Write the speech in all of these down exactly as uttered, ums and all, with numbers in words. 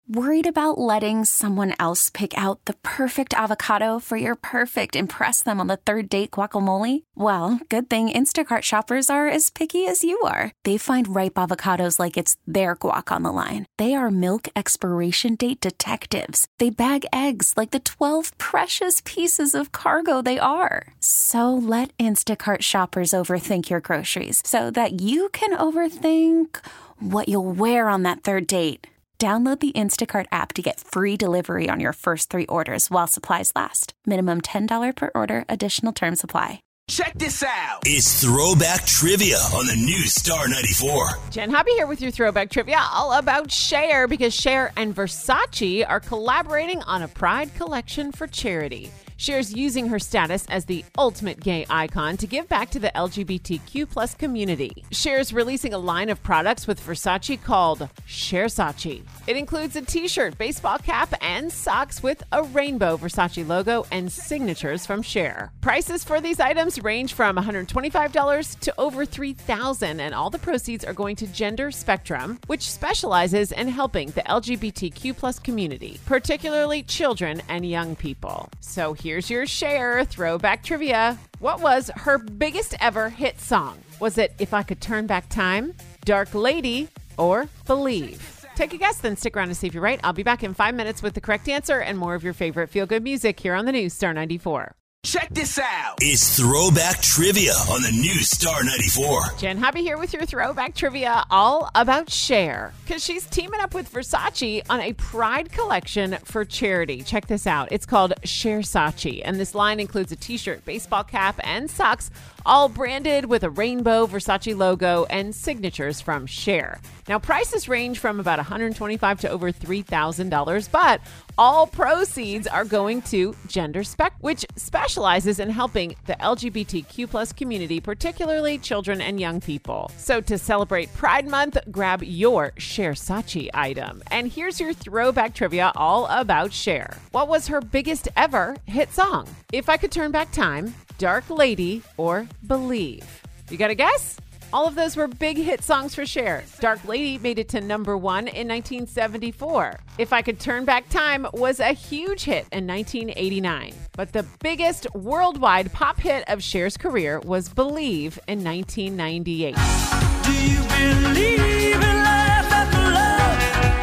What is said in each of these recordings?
Worried about letting someone else pick out the perfect avocado for your perfect impress them on the third date guacamole? Well, good thing Instacart shoppers are as picky as you are. They find ripe avocados like it's their guac on the line. They are milk expiration date detectives. They bag eggs like the twelve precious pieces of cargo they are. So let Instacart shoppers overthink your groceries so that you can overthink what you'll wear on that third date. Download the Instacart app to get free delivery on your first three orders while supplies last. Minimum ten dollars per order. Additional terms apply. Check this out. It's Throwback Trivia on the new Star ninety-four. Jen Hobby here with your Throwback Trivia, all about Cher, because Cher and Versace are collaborating on a Pride collection for charity. Cher's using her status as the ultimate gay icon to give back to the L G B T Q plus community. Cher's releasing a line of products with Versace called Chersace. It includes a t-shirt, baseball cap, and socks with a rainbow Versace logo and signatures from Cher. Prices for these items range from one hundred twenty-five dollars to over three thousand dollars, and all the proceeds are going to Gender Spectrum, which specializes in helping the L G B T Q plus community, particularly children and young people. So here's your Cher Throwback Trivia. What was her biggest ever hit song? Was it If I Could Turn Back Time, Dark Lady, or Believe? Take a guess, then stick around to see if you're right. I'll be back in five minutes with the correct answer and more of your favorite feel-good music here on the new Star ninety-four. Check this out. It's Throwback Trivia on the new Star ninety-four. Jen Hobby here with your Throwback Trivia, all about Cher, because she's teaming up with Versace on a Pride collection for charity. Check this out. It's called Chersace, and this line includes a t-shirt, baseball cap, and socks, all branded with a rainbow Versace logo and signatures from Cher. Now, prices range from about one hundred twenty-five dollars to over three thousand dollars, but all proceeds are going to Gender Spec, which specializes in helping the L G B T Q plus community, particularly children and young people. So to celebrate Pride Month, grab your Chersace item. And here's your Throwback Trivia all about Cher. What was her biggest ever hit song? If I Could Turn Back Time, Dark Lady, or Believe? You got a guess? All of those were big hit songs for Cher. Dark Lady made it to number one in nineteen seventy-four. If I Could Turn Back Time was a huge hit in nineteen eighty-nine. But the biggest worldwide pop hit of Cher's career was Believe in nineteen ninety-eight. Do you believe in life after love?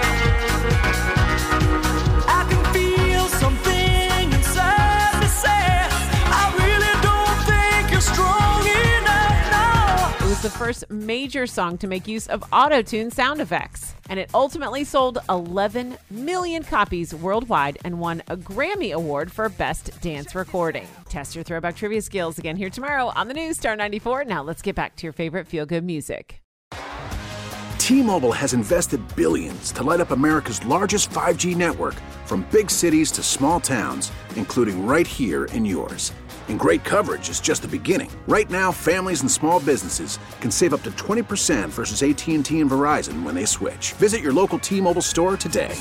I can feel something inside me say, I really don't think you're strong enough now. It was the first major song to make use of auto-tune sound effects, and it ultimately sold eleven million copies worldwide and won a Grammy Award for Best Dance Recording. Test your Throwback Trivia skills again here tomorrow on the new Star ninety-four. Now let's get back to your favorite feel-good music. T-Mobile has invested billions to light up America's largest five G network, from big cities to small towns, including right here in yours. And great coverage is just the beginning. Right now, families and small businesses can save up to twenty percent versus A T and T and Verizon when they switch. Visit your local T-Mobile store today.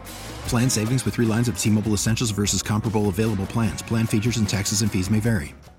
Plan savings with three lines of T-Mobile Essentials versus comparable available plans. Plan features and taxes and fees may vary.